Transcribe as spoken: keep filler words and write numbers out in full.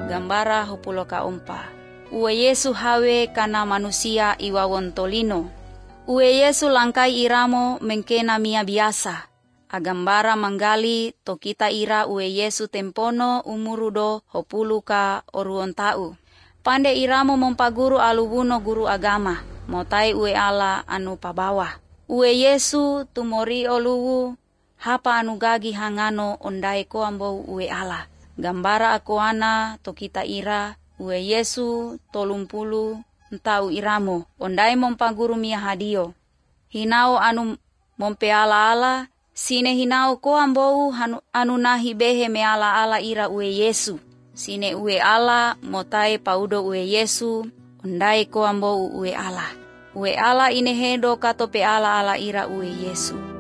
gambara hopulo ka ompa. Ue Yesu hawe kana manusia iwawon tolino. Ue Yesu langkai iramo mengkena mia biasa. Agambara manggali to kita ira ue Yesu tempono umurudo hopulu ka oruon tau. Pande iramo mompaguru alubuno guru agama. Motai ue ala anu pabawa. Ue Yesu tumori oluwu hapa anu gagi hangano ondai ko ambo ue ala. Gambara akoana to kita ira ue Yesu tolumpulu entau iramo. Ondai mompaguru mia hadio. Hinao anu mompe ala ala. Sine hinao ko ambo anu, anu nahi behe me ala ala ira ue Yesu. Sine ue ala motai paudo ue Yesu. Ondai ko ambo ue ala. Ue ala inehedo katope ala ala ira ue Yesu.